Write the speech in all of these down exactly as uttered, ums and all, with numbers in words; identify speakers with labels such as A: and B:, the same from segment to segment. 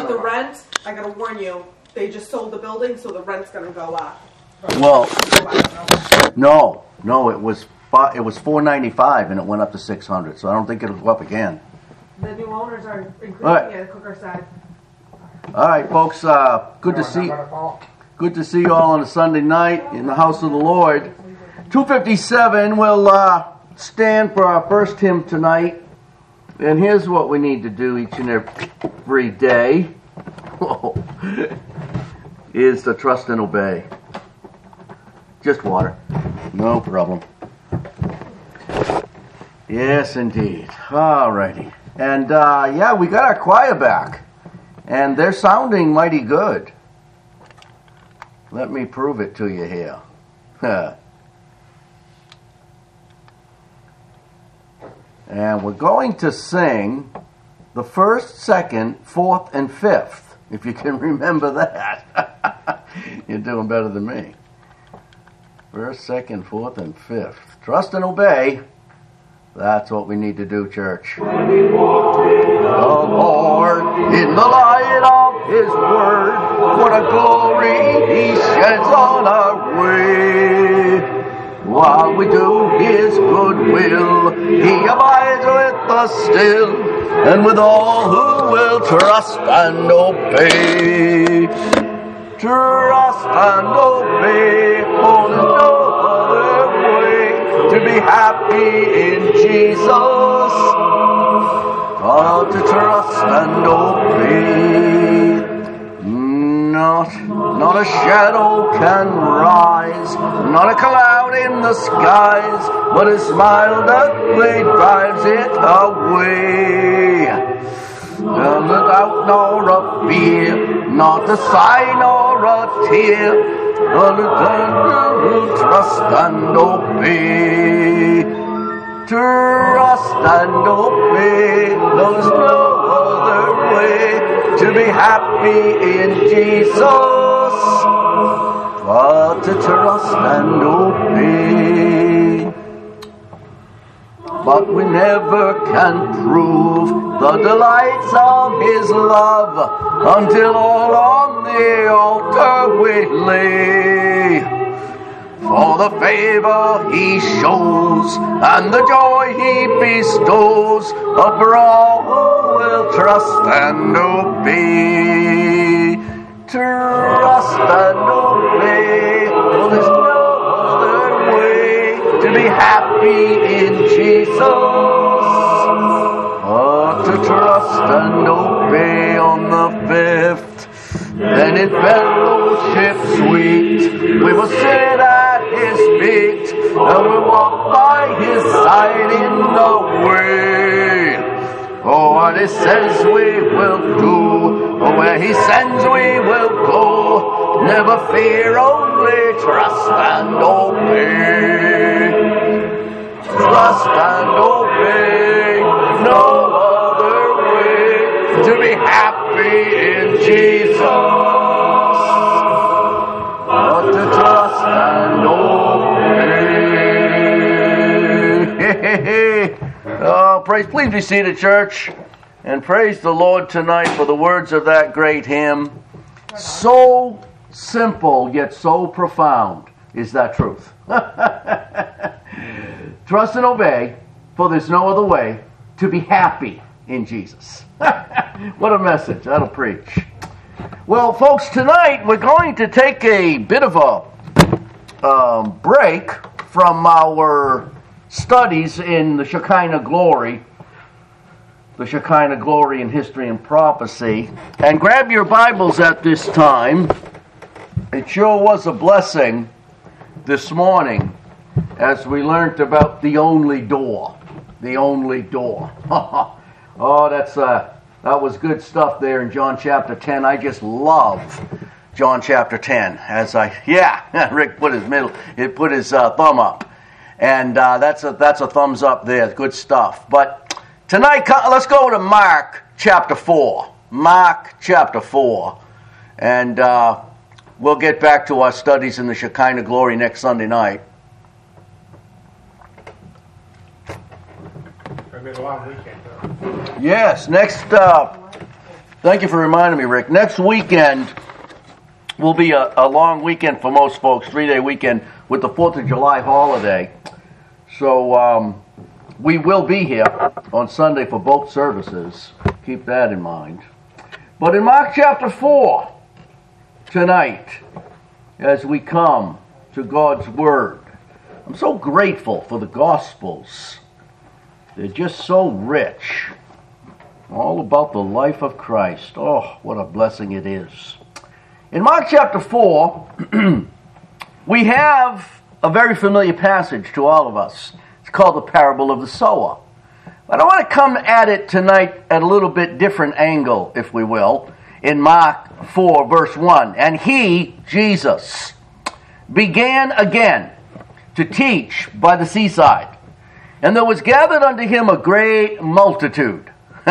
A: But the rent, I gotta warn you, they just sold the building, so the rent's gonna go up.
B: Well, no, no, it was fi- it was four ninety-five and it went up to six hundred. So I don't think it'll go up again.
A: The new owners are increasing
B: Right.
A: it. Cooker said.
B: All right, folks. Uh, good to see. Good to see you all on a Sunday night in the house of the Lord. two fifty-seven. We'll uh, stand for our first hymn tonight. And here's what we need to do each and every day: is to trust and obey. Just water. No problem. Yes, indeed. All righty. And, uh, yeah, we got our choir back. And they're sounding mighty good. Let me prove it to you here. And we're going to sing the first, second, fourth, and fifth. If you can remember that. You're doing better than me. First, second, fourth, and fifth. Trust and obey. That's what we need to do, church. The Lord, in the light of His Word, what a glory He sheds on our way. While we do His good will, He abides with us still, and with all who will trust and obey. Trust and obey, for there's no other way to be happy in Jesus, but to trust and obey. Not, not a shadow can rise, not a cloud in the skies, but a smile that gladly drives it away. And a doubt nor a fear, not a sigh nor a tear, but a will trust and obey. Trust and obey, there's no other way to be happy in Jesus, but to trust and obey. But we never can prove the delights of His love until all on the altar we lay. For the favor He shows and the joy He bestows over all who will trust and obey. Trust and obey, for there's no other way to be happy in Jesus, but to trust and obey. On the fifth, then in fellowship sweet, we will sit at His feet, and we'll walk by His side in the way. Oh, what He says we will do, oh, where He sends we will go. Never fear, only trust and obey. Trust and obey, no other way to be happy in Jesus, but to trust and obey. Oh, praise, please be seated, church, and praise the Lord tonight for the words of that great hymn. So simple, yet so profound is that truth. Trust and obey, for there's no other way to be happy in Jesus. What a message. That'll preach. Well, folks, tonight we're going to take a bit of a um, break from our studies in the Shekinah glory, the Shekinah glory in history and prophecy, and grab your Bibles at this time. It sure was a blessing this morning as we learned about the only door. The only door. Oh, that's uh, that was good stuff there in John chapter ten. I just love John chapter ten. As I yeah, Rick put his middle, it put his uh, thumb up, and uh, that's a that's a thumbs up there. Good stuff. But tonight, let's go to Mark chapter four. Mark chapter four, and uh, we'll get back to our studies in the Shekinah glory next Sunday night.
C: A long weekend, though.
B: Yes, next uh, Thank you for reminding me, Rick. Next weekend will be a, a long weekend for most folks, three-day weekend with the fourth of July holiday. So um, we will be here on Sunday for both services. Keep that in mind. But in Mark chapter four, tonight, as we come to God's Word, I'm so grateful for the Gospels. They're just so rich. All about the life of Christ. Oh, what a blessing it is. In Mark chapter four, we have a very familiar passage to all of us. It's called the parable of the sower. But I want to come at it tonight at a little bit different angle, if we will, in Mark four, verse one. And he, Jesus, began again to teach by the seaside. And there was gathered unto him a great multitude.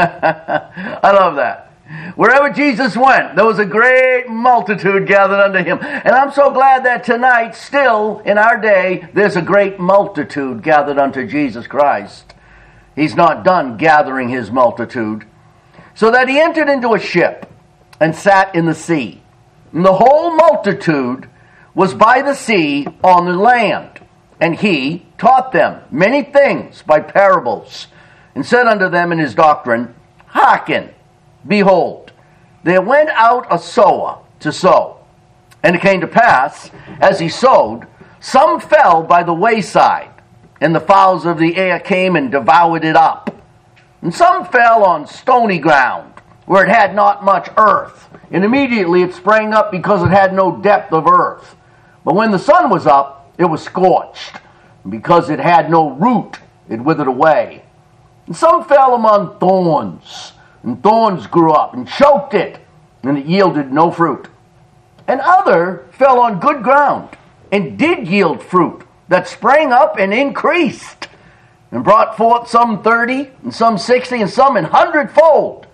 B: I love that. Wherever Jesus went, there was a great multitude gathered unto him. And I'm so glad that tonight, still in our day, there's a great multitude gathered unto Jesus Christ. He's not done gathering his multitude. So that he entered into a ship and sat in the sea. And the whole multitude was by the sea on the land. And he taught them many things by parables, and said unto them in his doctrine, Hearken, behold, there went out a sower to sow. And it came to pass, as he sowed, some fell by the wayside, and the fowls of the air came and devoured it up. And some fell on stony ground, where it had not much earth, and immediately it sprang up because it had no depth of earth. But when the sun was up, it was scorched, and because it had no root, it withered away. And some fell among thorns, and thorns grew up and choked it, and it yielded no fruit. And other fell on good ground, and did yield fruit, that sprang up and increased, and brought forth some thirty, and some sixty, and some an hundredfold.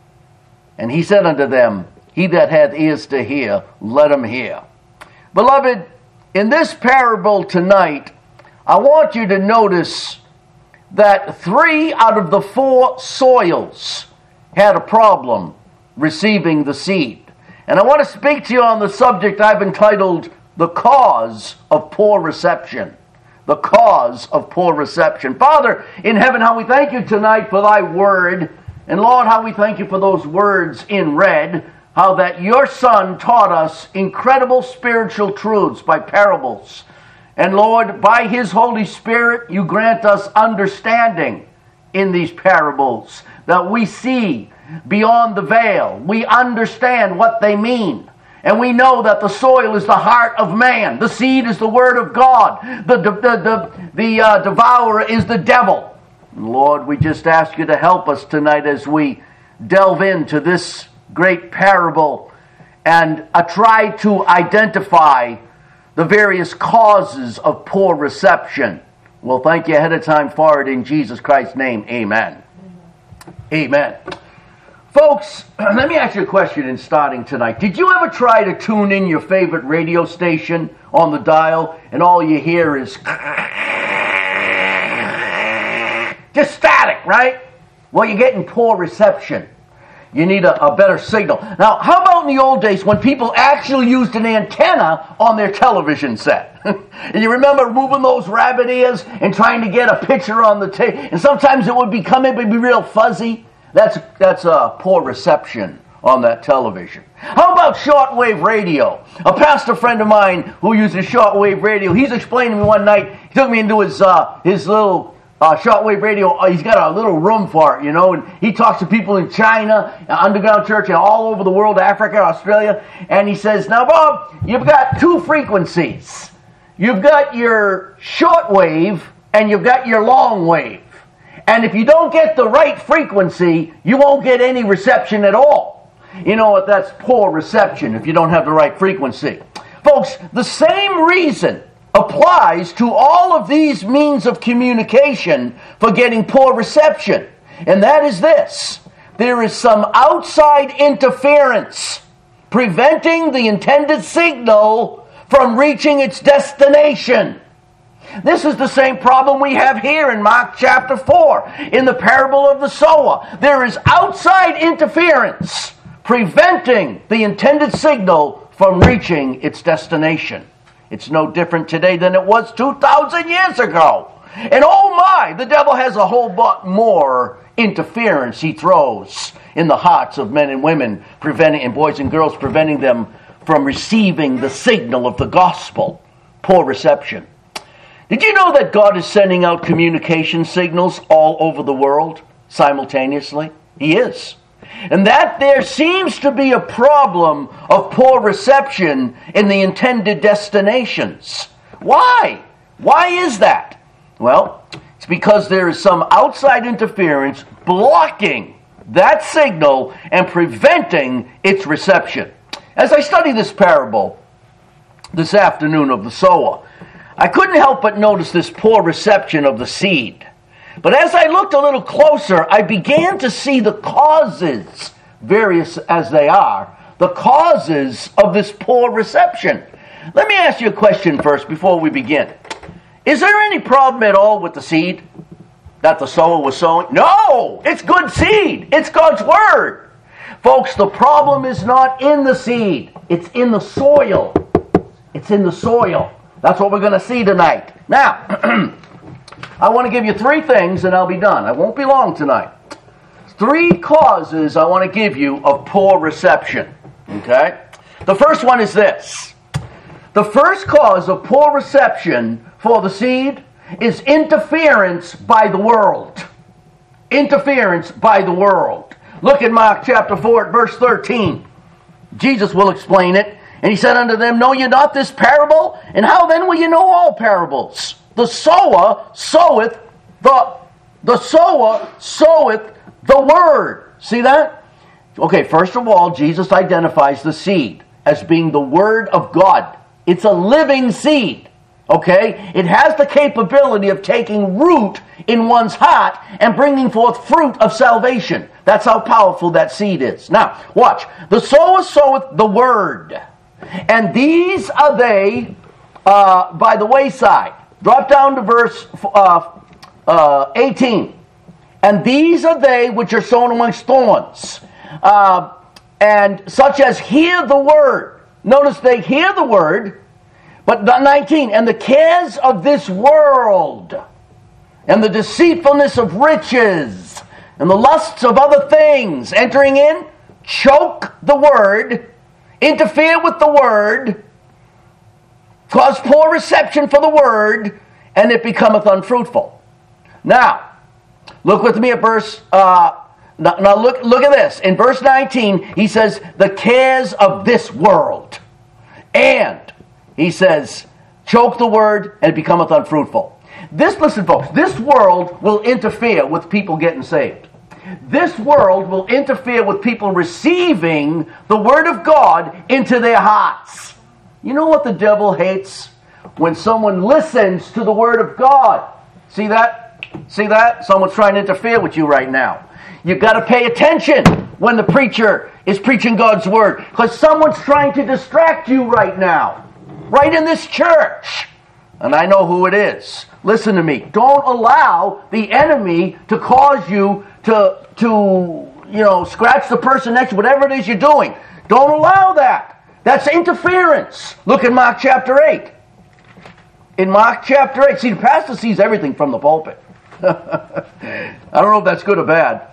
B: And he said unto them, He that hath ears to hear, let him hear. Beloved, in this parable tonight, I want you to notice that three out of the four soils had a problem receiving the seed. And I want to speak to you on the subject I've entitled, The Cause of Poor Reception. The cause of poor reception. Father in heaven, how we thank you tonight for thy word. And Lord, how we thank you for those words in red. How that your Son taught us incredible spiritual truths by parables. And Lord, by his Holy Spirit, you grant us understanding in these parables, that we see beyond the veil. We understand what they mean. And we know that the soil is the heart of man. The seed is the word of God. The, the, the, the, the uh, devourer is the devil. And Lord, we just ask you to help us tonight as we delve into this great parable and uh, try to identify the various causes of poor reception. Well, thank you ahead of time for it in Jesus Christ's name. Amen. Amen. Folks, let me ask you a question in starting tonight. Did you ever try to tune in your favorite radio station on the dial and all you hear is just static, right? Well, you're getting poor reception. You need a, a better signal. Now, how about in the old days when people actually used an antenna on their television set? And you remember moving those rabbit ears and trying to get a picture on the tape, and sometimes it would become, it would be real fuzzy. That's that's a poor reception on that television. How about shortwave radio? A pastor friend of mine who uses shortwave radio, he's explaining to me one night, he took me into his uh, his little uh, shortwave radio. Uh, he's got a little room for it, you know, and he talks to people in China, uh, underground church, and all over the world, Africa, Australia, and he says, now Bob, you've got two frequencies. You've got your shortwave and you've got your long wave. And if you don't get the right frequency, you won't get any reception at all. You know what? That's poor reception if you don't have the right frequency. Folks, the same reason applies to all of these means of communication for getting poor reception. And that is this. There is some outside interference preventing the intended signal from reaching its destination. This is the same problem we have here in Mark chapter four, in the parable of the sower. There is outside interference preventing the intended signal from reaching its destination. It's no different today than it was two thousand years ago. And oh my, the devil has a whole lot more interference he throws in the hearts of men and women, preventing, and boys and girls, preventing them from receiving the signal of the gospel. Poor reception. Did you know that God is sending out communication signals all over the world simultaneously? He is. And that there seems to be a problem of poor reception in the intended destinations. Why? Why is that? Well, it's because there is some outside interference blocking that signal and preventing its reception. As I study this parable this afternoon of the sower, I couldn't help but notice this poor reception of the seed. But as I looked a little closer, I began to see the causes, various as they are, the causes of this poor reception. Let me ask you a question first before we begin. Is there any problem at all with the seed that the sower was sowing? No! It's good seed! It's God's Word! Folks, the problem is not in the seed. It's in the soil. It's in the soil. That's what we're going to see tonight. Now, I want to give you three things and I'll be done. I won't be long tonight. Three causes I want to give you of poor reception. Okay? The first one is this. The first cause of poor reception for the seed is interference by the world. Interference by the world. Look at Mark chapter four at verse thirteen. Jesus will explain it. And he said unto them, Know ye not this parable? And how then will ye know all parables? The sower soweth the the sower soweth the word. See that? Okay, first of all, Jesus identifies the seed as being the word of God. It's a living seed. Okay? It has the capability of taking root in one's heart and bringing forth fruit of salvation. That's how powerful that seed is. Now, watch. The sower soweth the word. And these are they uh, by the wayside. Drop down to verse uh, uh, eighteen. And these are they which are sown amongst thorns, uh, and such as hear the word. Notice they hear the word, but nineteen, and the cares of this world, and the deceitfulness of riches, and the lusts of other things, entering in, choke the word, interfere with the word, cause poor reception for the word, and it becometh unfruitful. Now, look with me at verse, uh, now, now look, look at this. In verse nineteen, he says, the cares of this world. And, he says, choke the word, and it becometh unfruitful. This, listen folks, this world will interfere with people getting saved. This world will interfere with people receiving the Word of God into their hearts. You know what the devil hates? When someone listens to the Word of God. See that? See that? Someone's trying to interfere with you right now. You've got to pay attention when the preacher is preaching God's Word, because someone's trying to distract you right now. Right in this church. And I know who it is. Listen to me. Don't allow the enemy to cause you to, to, you know, scratch the person next to whatever it is you're doing. Don't allow that. That's interference. Look at Mark chapter eight. In Mark chapter eight, see, the pastor sees everything from the pulpit. I don't know if that's good or bad.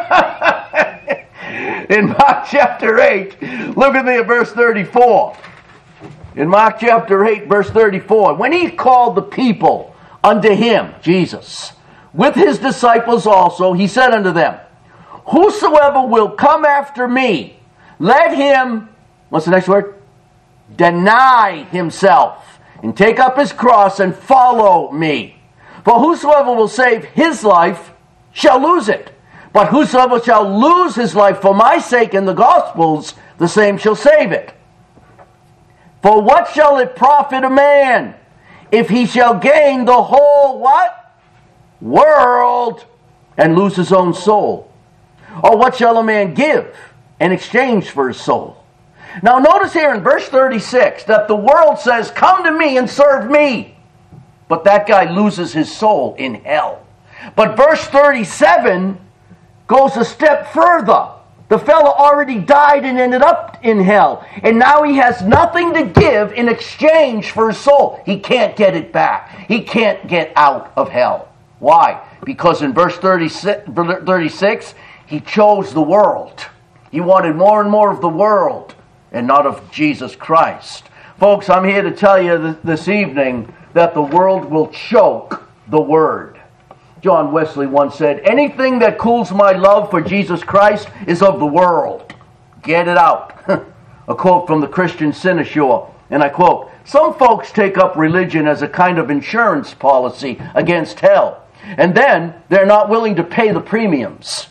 B: In Mark chapter eight, look at me at verse thirty-four. In Mark chapter eight, verse thirty-four, when he called the people unto him, Jesus, with his disciples also, he said unto them, Whosoever will come after me, let him, what's the next word? Deny himself, and take up his cross and follow me. For whosoever will save his life shall lose it. But whosoever shall lose his life for my sake and the gospel's, the same shall save it. For what shall it profit a man if he shall gain the whole what? World and lose his own soul? Or what shall a man give in exchange for his soul? Now notice here in verse thirty-six that the world says, come to me and serve me. But that guy loses his soul in hell. But verse thirty-seven goes a step further. The fella already died and ended up in hell. And now he has nothing to give in exchange for his soul. He can't get it back. He can't get out of hell. Why? Because in verse thirty-six, he chose the world. He wanted more and more of the world and not of Jesus Christ. Folks, I'm here to tell you this evening that the world will choke the word. John Wesley once said, anything that cools my love for Jesus Christ is of the world. Get it out. A quote from the Christian Cynosure, and I quote, some folks take up religion as a kind of insurance policy against hell, and then they're not willing to pay the premiums.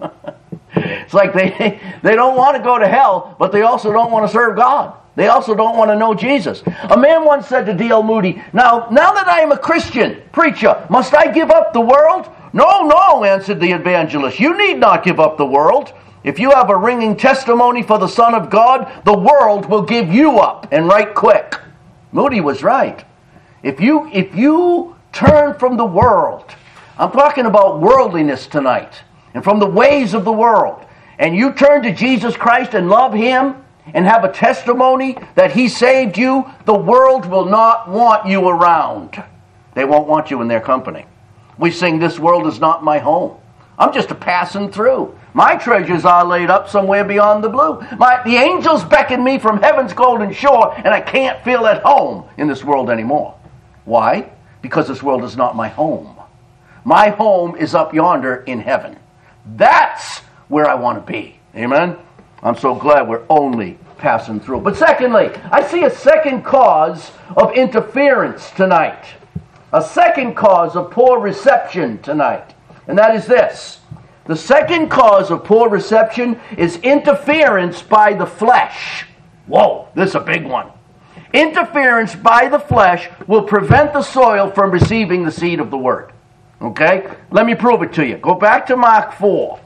B: It's like they, they don't want to go to hell, but they also don't want to serve God. They also don't want to know Jesus. A man once said to D L Moody, now, now that I am a Christian preacher, must I give up the world? No, no, answered the evangelist. You need not give up the world. If you have a ringing testimony for the Son of God, the world will give you up, and right quick. Moody was right. If you, if you turn from the world, I'm talking about worldliness tonight, and from the ways of the world, and you turn to Jesus Christ and love Him, and have a testimony that He saved you, the world will not want you around. They won't want you in their company. We sing, this world is not my home. I'm just a passing through. My treasures are laid up somewhere beyond the blue. My, the angels beckon me from heaven's golden shore, and I can't feel at home in this world anymore. Why? Because this world is not my home. My home is up yonder in heaven. That's where I want to be. Amen? I'm so glad we're only passing through. But secondly, I see a second cause of interference tonight. A second cause of poor reception tonight. And that is this. The second cause of poor reception is interference by the flesh. Whoa, this is a big one. Interference by the flesh will prevent the soil from receiving the seed of the word. Okay? Let me prove it to you. Go back to Mark four.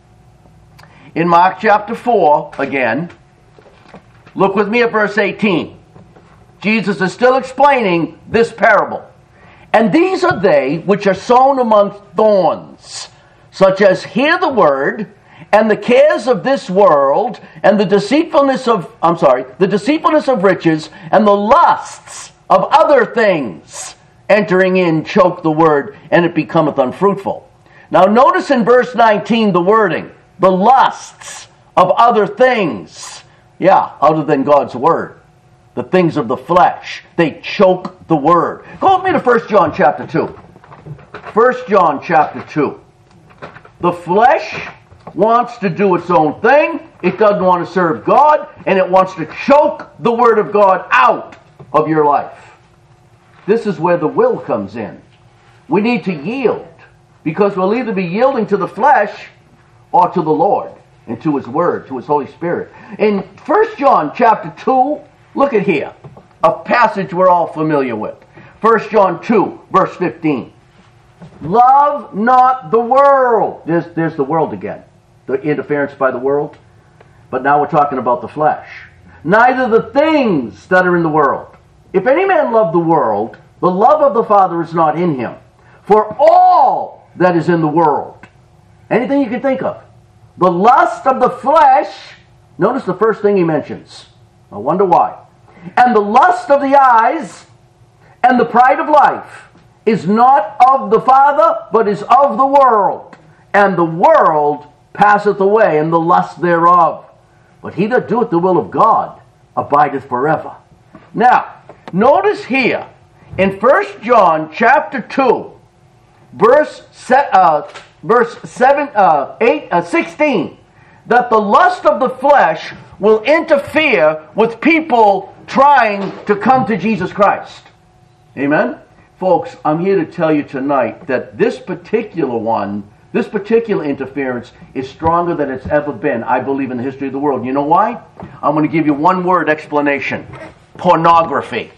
B: In Mark chapter four, again, look with me at verse eighteen. Jesus is still explaining this parable. And these are they which are sown among thorns, such as hear the word, and the cares of this world, and the deceitfulness of, I'm sorry, the deceitfulness of riches, and the lusts of other things, entering in, choke the word, and it becometh unfruitful. Now notice in verse nineteen the wording. The lusts of other things. Yeah, other than God's word. The things of the flesh. They choke the word. Go with me to First John chapter two. First John chapter two. The flesh wants to do its own thing. It doesn't want to serve God. And it wants to choke the word of God out of your life. This is where the will comes in. We need to yield. Because we'll either be yielding to the flesh or to the Lord, and to His Word, to His Holy Spirit. In First John chapter two, look at here, a passage we're all familiar with. First John two, verse fifteen. Love not the world. There's, there's the world again. The interference by the world. But now we're talking about the flesh. Neither the things that are in the world. If any man love the world, the love of the Father is not in him. For all that is in the world, anything you can think of. The lust of the flesh, notice the first thing he mentions. I wonder why. And the lust of the eyes, and the pride of life, is not of the Father, but is of the world. And the world passeth away, and the lust thereof. But he that doeth the will of God abideth forever. Now, notice here, in First John chapter two, verse set, uh, Verse seven, uh, eight, uh, sixteen, that the lust of the flesh will interfere with people trying to come to Jesus Christ. Amen? Folks, I'm here to tell you tonight that this particular one, this particular interference is stronger than it's ever been, I believe, in the history of the world. You know why? I'm going to give you one word explanation. Pornography.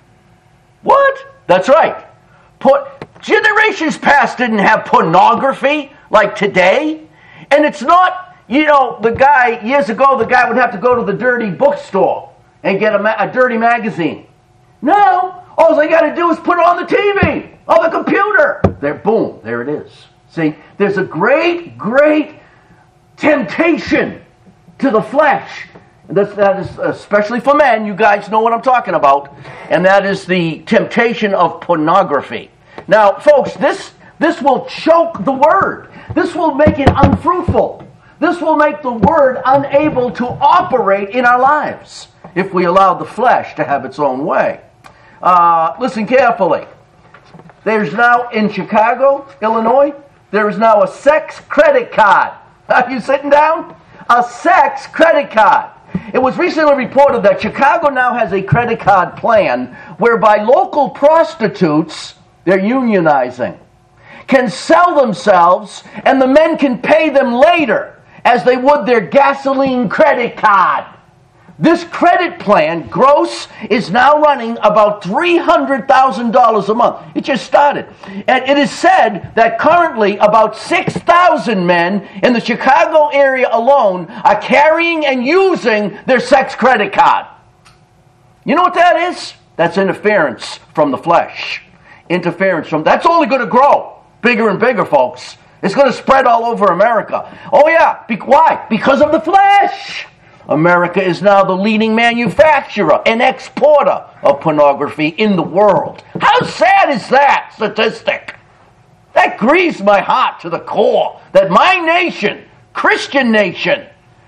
B: What? That's right. Put... Generations past didn't have pornography like today. And it's not, you know, the guy, years ago, the guy would have to go to the dirty bookstore and get a, ma- a dirty magazine. Now, all they got to do is put it on the T V, on the computer. There, boom, there it is. See, there's a great, great temptation to the flesh. That's, that is especially for men. You guys know what I'm talking about. And that is the temptation of pornography. Now, folks, this, this will choke the word. This will make it unfruitful. This will make the word unable to operate in our lives if we allow the flesh to have its own way. Uh, listen carefully. There's now in Chicago, Illinois, there is now a sex credit card. Are you sitting down? A sex credit card. It was recently reported that Chicago now has a credit card plan whereby local prostitutes, they're unionizing, can sell themselves and the men can pay them later as they would their gasoline credit card. This credit plan, gross, is now running about three hundred thousand dollars a month. It just started. And it is said that currently about six thousand men in the Chicago area alone are carrying and using their sex credit card. You know what that is? That's interference from the flesh. Interference from... That's only going to grow bigger and bigger, folks. It's going to spread all over America. Oh yeah, Be- why? Because of the flesh. America is now the leading manufacturer and exporter of pornography in the world. How sad is that statistic? That grieves my heart to the core that my nation, Christian nation,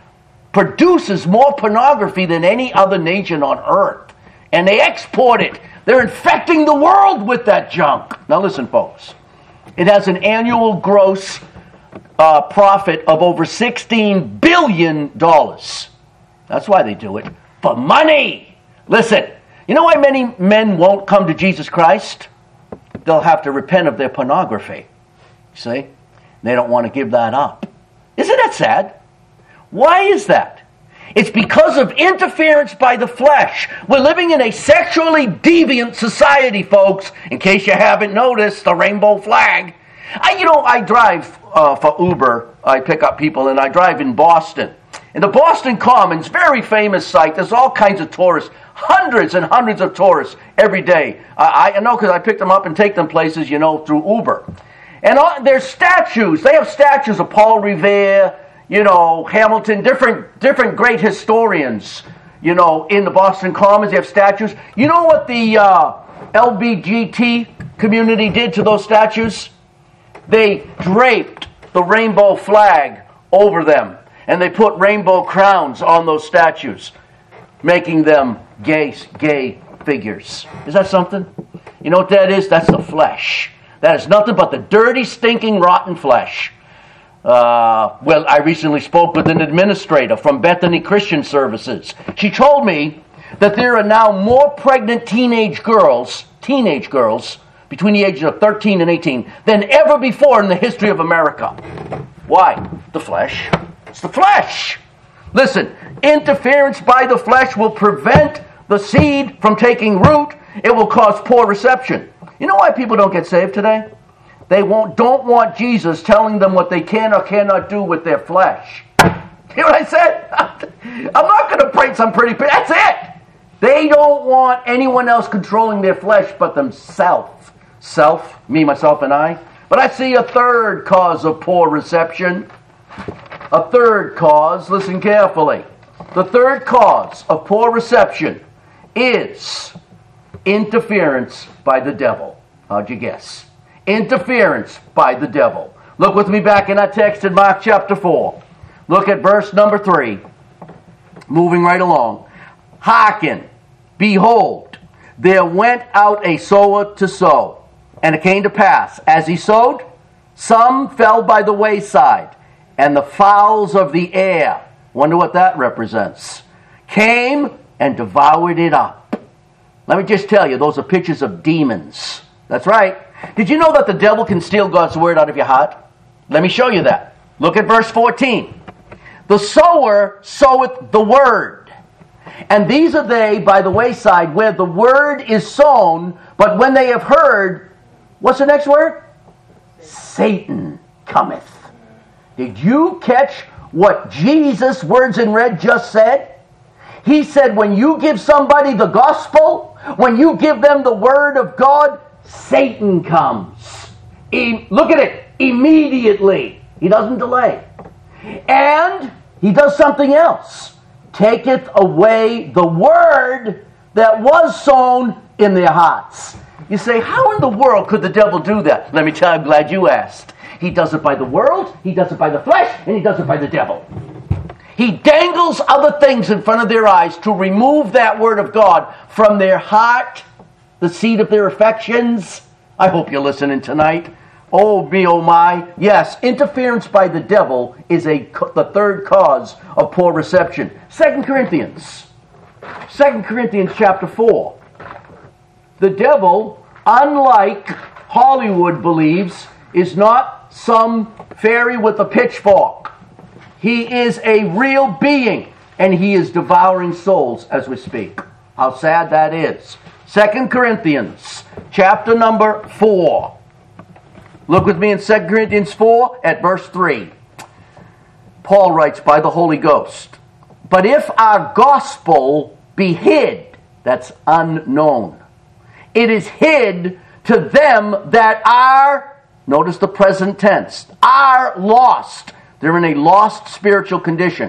B: produces more pornography than any other nation on earth. And they export it. They're infecting the world with that junk. Now listen, folks. It has an annual gross uh, profit of over sixteen billion dollars. That's why they do it. For money. Listen, you know why many men won't come to Jesus Christ? They'll have to repent of their pornography. See? They don't want to give that up. Isn't that sad? Why is that? It's because of interference by the flesh. We're living in a sexually deviant society, folks. In case you haven't noticed, the rainbow flag. I, you know, I drive uh, for Uber. I pick up people, and I drive in Boston. In the Boston Commons, very famous site, there's all kinds of tourists, hundreds and hundreds of tourists every day. Uh, I know because I pick them up and take them places, you know, through Uber. And all, there's statues. They have statues of Paul Revere, you know, Hamilton, different different great historians, you know, in the Boston Commons. They have statues. You know what the uh, L B G T community did to those statues? They draped the rainbow flag over them. And they put rainbow crowns on those statues, making them gay, gay figures. Is that something? You know what that is? That's the flesh. That is nothing but the dirty, stinking, rotten flesh. Uh, well, I recently spoke with an administrator from Bethany Christian Services. She told me that there are now more pregnant teenage girls, teenage girls, between the ages of thirteen and eighteen, than ever before in the history of America. Why? The flesh. It's the flesh. Listen, interference by the flesh will prevent the seed from taking root. It will cause poor reception. You know why people don't get saved today? They won't, don't want Jesus telling them what they can or cannot do with their flesh. Hear what I said? I'm not going to pray some pretty... That's it. They don't want anyone else controlling their flesh but themselves. Self, me, myself, and I. But I see a third cause of poor reception. A third cause, listen carefully. The third cause of poor reception is interference by the devil. How'd you guess? Interference by the devil. Look with me back in our text in Mark chapter four. Look at verse number three. Moving right along. Hearken, behold, there went out a sower to sow. And it came to pass, as he sowed, some fell by the wayside, and the fowls of the air, wonder what that represents, came and devoured it up. Let me just tell you, those are pictures of demons. That's right. Did you know that the devil can steal God's word out of your heart? Let me show you that. Look at verse fourteen. The sower soweth the word. And these are they by the wayside where the word is sown, but when they have heard, what's the next word? Satan cometh. Did you catch what Jesus' words in red just said? He said when you give somebody the gospel, when you give them the word of God, Satan comes. E- look at it. Immediately. He doesn't delay. And He does something else. Taketh away the word that was sown in their hearts. You say, how in the world could the devil do that? Let me tell you, I'm glad you asked. He does it by the world, he does it by the flesh, and he does it by the devil. He dangles other things in front of their eyes to remove that word of God from their heart, the seat of their affections. I hope you're listening tonight. Oh me, oh my. Yes, interference by the devil is a the third cause of poor reception. Second Corinthians. Second Corinthians chapter four. The devil, unlike Hollywood believes, is not some fairy with a pitchfork. He is a real being, and he is devouring souls as we speak. How sad that is. Second Corinthians chapter number four. Look with me in Second Corinthians four at verse three. Paul writes by the Holy Ghost, but if our gospel be hid, that's unknown, it is hid to them that are, notice the present tense, are lost. They're in a lost spiritual condition.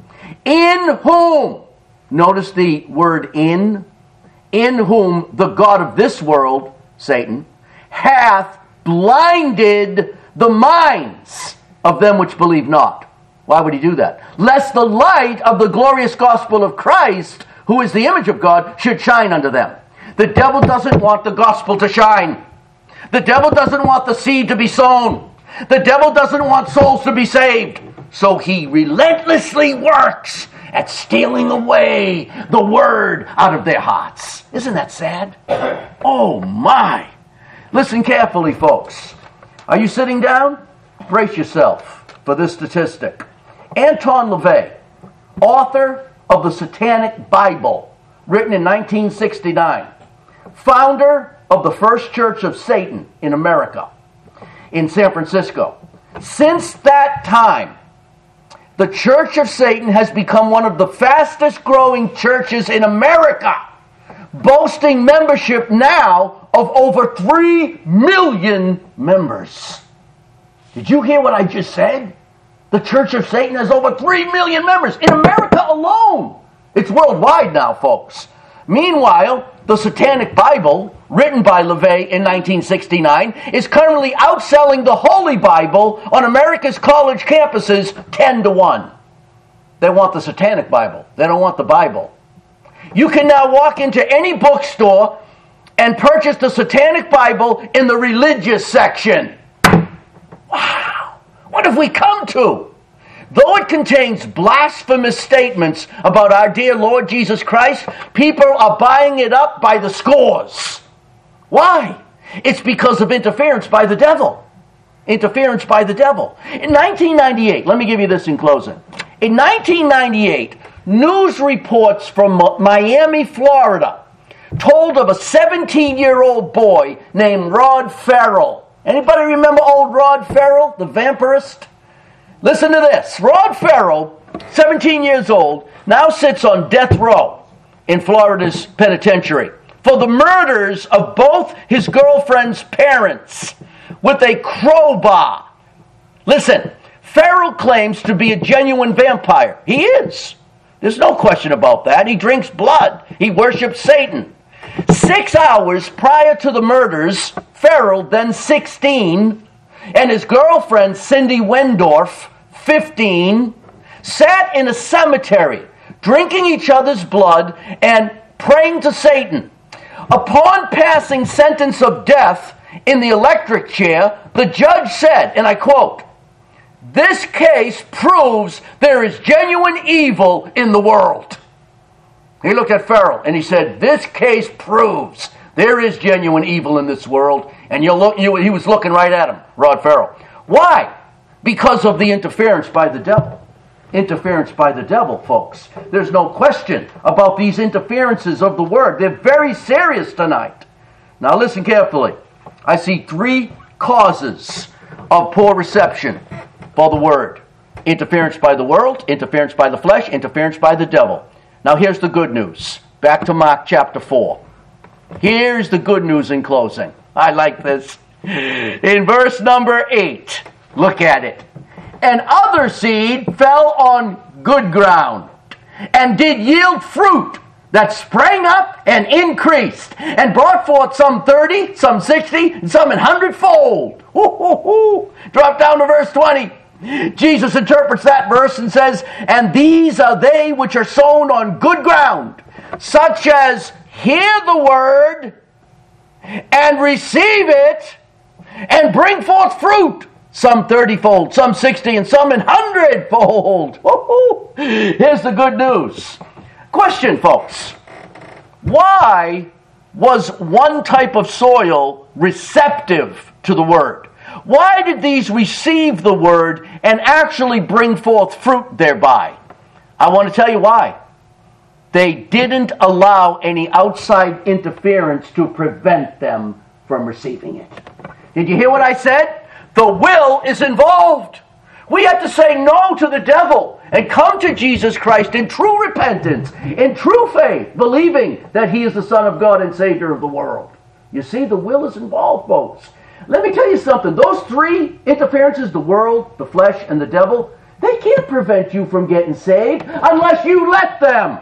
B: In whom, notice the word in, in whom the God of this world, Satan, hath blinded the minds of them which believe not. Why would he do that? Lest the light of the glorious gospel of Christ, who is the image of God, should shine unto them. The devil doesn't want the gospel to shine. The devil doesn't want the seed to be sown. The devil doesn't want souls to be saved. So he relentlessly works at stealing away the word out of their hearts. Isn't that sad? Oh my! Listen carefully, folks. Are you sitting down? Brace yourself for this statistic. Anton LaVey, author of the Satanic Bible, written in nineteen sixty-nine, founder of the First Church of Satan in America, in San Francisco. Since that time, the Church of Satan has become one of the fastest growing churches in America, boasting membership now of over three million members. Did you hear what I just said? The Church of Satan has over three million members in America alone. It's worldwide now, folks. Meanwhile, the Satanic Bible, written by LaVey in nineteen sixty-nine, is currently outselling the Holy Bible on America's college campuses ten to one. They want the Satanic Bible. They don't want the Bible. You can now walk into any bookstore and purchase the Satanic Bible in the religious section. Wow! What have we come to? Though it contains blasphemous statements about our dear Lord Jesus Christ, people are buying it up by the scores. Why? It's because of interference by the devil. Interference by the devil. In nineteen ninety-eight, let me give you this in closing. In nineteen ninety-eight, news reports from Miami, Florida, told of a seventeen-year-old boy named Rod Farrell. Anybody remember old Rod Farrell, the vampirist? Listen to this. Rod Farrell, seventeen years old, now sits on death row in Florida's penitentiary for the murders of both his girlfriend's parents with a crowbar. Listen, Farrell claims to be a genuine vampire. He is. There's no question about that. He drinks blood. He worships Satan. Six hours prior to the murders, Farrell, then sixteen, and his girlfriend, Cindy Wendorf, fifteen, sat in a cemetery, drinking each other's blood and praying to Satan. Upon passing sentence of death in the electric chair, the judge said, and I quote, "This case proves there is genuine evil in the world." He looked at Farrell and he said, "This case proves there is genuine evil in this world." And you look, you, he was looking right at him, Rod Farrell. Why? Because of the interference by the devil. Interference by the devil, folks. There's no question about these interferences of the word. They're very serious tonight. Now listen carefully. I see three causes of poor reception for the word. Interference by the world, interference by the flesh, interference by the devil. Now here's the good news. Back to Mark chapter four. Here's the good news in closing. I like this. In verse number eight, look at it. And other seed fell on
C: good ground, and did yield fruit that sprang up and increased, and brought forth some thirty, some sixty, and some an hundredfold. Woo-hoo-hoo. Drop down to verse twenty. Jesus interprets that verse and says, and these are they which are sown on good ground, such as hear the word and receive it and bring forth fruit, some thirtyfold, some sixty, and some an hundredfold. Woo-hoo. Here's the good news. Question, folks. Why was one type of soil receptive to the word? Why did these receive the word and actually bring forth fruit thereby? I want to tell you why. They didn't allow any outside interference to prevent them from receiving it. Did you hear what I said? The will is involved. We have to say no to the devil and come to Jesus Christ in true repentance, in true faith, believing that He is the Son of God and Savior of the world. You see, the will is involved, folks. Let me tell you something. Those three interferences, the world, the flesh, and the devil, they can't prevent you from getting saved unless you let them.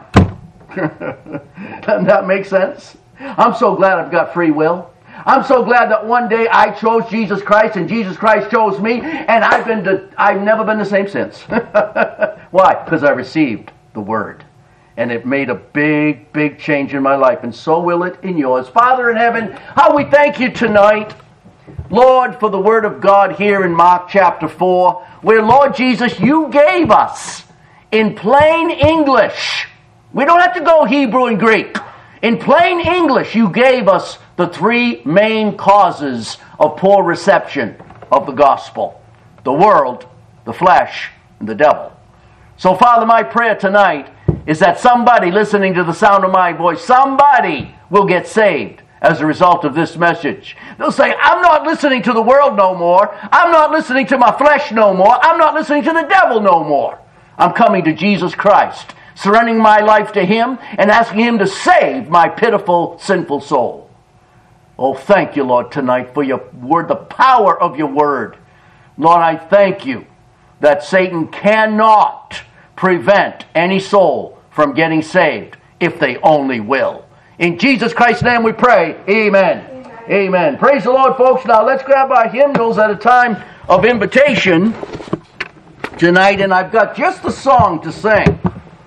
C: Doesn't that make sense? I'm so glad I've got free will. I'm so glad that one day I chose Jesus Christ and Jesus Christ chose me, and I've been to, I've never been the same since. Why? Because I received the Word. And it made a big, big change in my life, and so will it in yours. Father in heaven, how we thank you tonight, Lord, for the Word of God here in Mark chapter four, where, Lord Jesus, you gave us in plain English. We don't have to go Hebrew and Greek. In plain English, you gave us the three main causes of poor reception of the gospel: the world, the flesh, and the devil. So, Father, my prayer tonight is that somebody listening to the sound of my voice, somebody will get saved as a result of this message. They'll say, I'm not listening to the world no more. I'm not listening to my flesh no more. I'm not listening to the devil no more. I'm coming to Jesus Christ, surrendering my life to Him and asking Him to save my pitiful, sinful soul. Oh, thank you, Lord, tonight for your word, the power of your word. Lord, I thank you that Satan cannot prevent any soul from getting saved if they only will. In Jesus Christ's name we pray. Amen. Amen. Amen. Praise the Lord, folks. Now let's grab our hymnals at a time of invitation tonight, and I've got just the song to sing.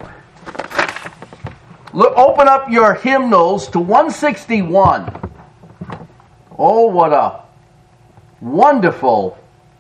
C: Look, open up your hymnals to one sixty-one. Oh, what a wonderful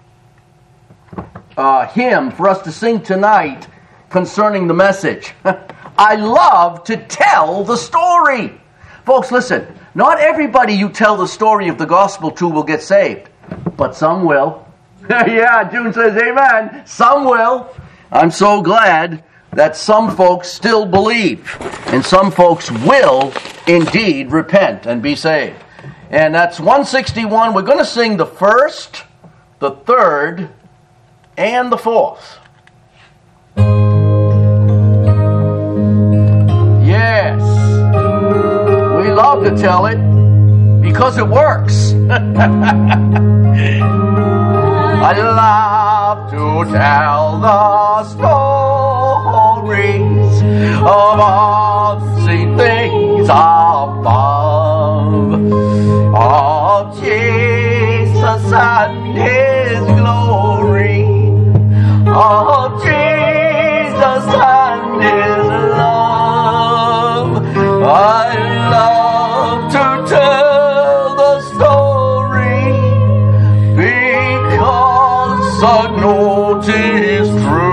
C: uh, hymn for us to sing tonight concerning the message. I love to tell the story. Folks, listen, not everybody you tell the story of the gospel to will get saved, but some will. Yeah, June says amen. Some will. I'm so glad that some folks still believe, and some folks will indeed repent and be saved. And that's one sixty-one. We're going to sing the first, the third, and the fourth. Yes. We love to tell it because it works. I love to tell the stories of unseen things above, of Jesus and His glory, of Jesus and His love. I love to tell the story because I know 'tis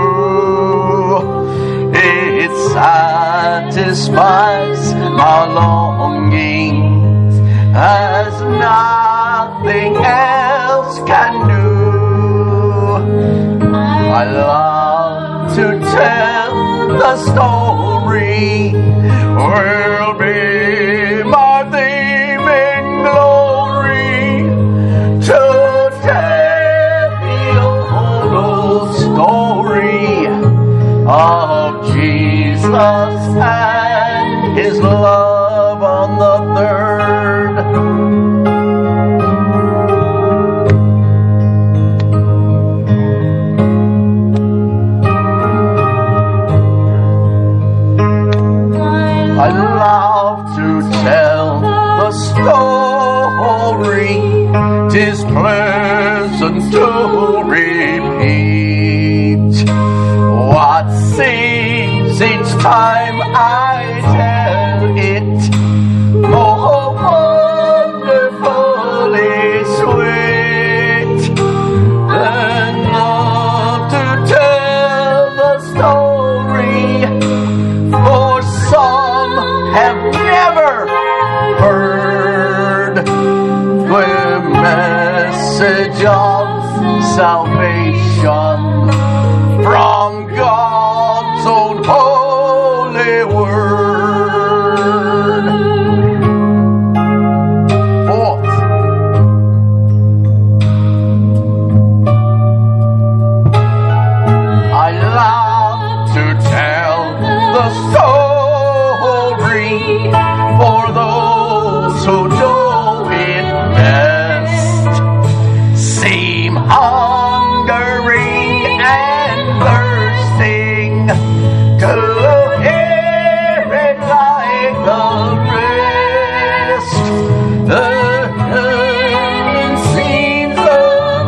C: true. It satisfies my longings as nothing else can do. I love to tell the story, will be my theme in glory, to tell the old story of Jesus and His love on the third.
B: love to tell the story. 'Tis pleasant to repeat what seems each time I tell it more wonderfully sweet. And love to tell the story, for some have never heard the message of salvation from God's own holy word. Fourth, I love to tell the story for those who know it best, seem hungering and thirsting to hear it like the rest. The scenes of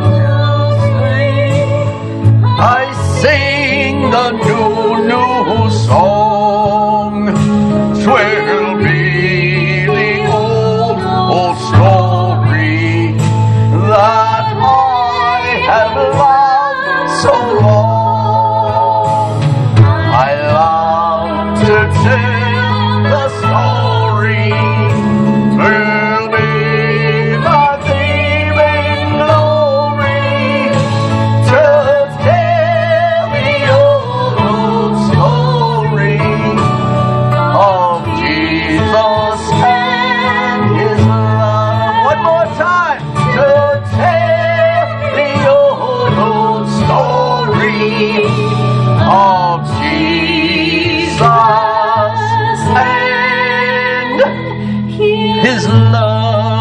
B: I sing the new, new song. 'Twill be the old, old story that I have loved so long. I love to tell the story. 'Twill be my saving glory to tell the old, old story of Jesus and His love. One more time. To tell the old, old story of Jesus and His love.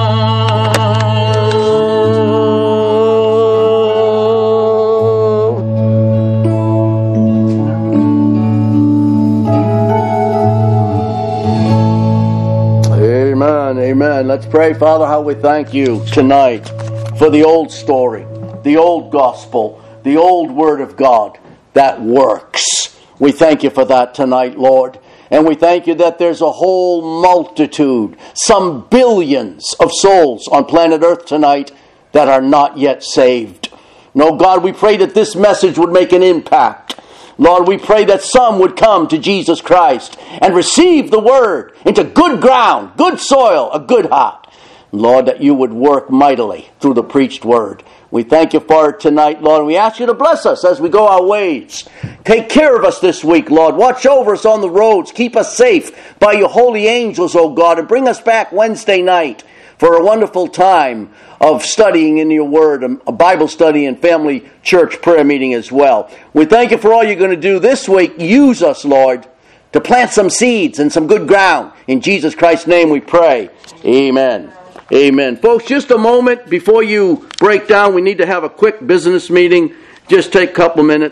B: Amen, amen. Let's pray. Father, how we thank you tonight for the old story, the old gospel, the old word of God that works. We thank you for that tonight, Lord. And we thank you that there's a whole multitude, some billions of souls on planet Earth tonight that are not yet saved. No, God, we pray that this message would make an impact. Lord, we pray that some would come to Jesus Christ and receive the word into good ground, good soil, a good heart. Lord, that you would work mightily through the preached word. We thank you for it tonight, Lord, and we ask you to bless us as we go our ways. Take care of us this week, Lord. Watch over us on the roads. Keep us safe by your holy angels, oh God, and bring us back Wednesday night for a wonderful time of studying in your word, a Bible study and family church prayer meeting as well. We thank you for all you're going to do this week. Use us, Lord, to plant some seeds in some good ground. In Jesus Christ's name we pray. Amen. Amen. Folks, just a moment before you break down, we need to have a quick business meeting. Just take a couple minutes.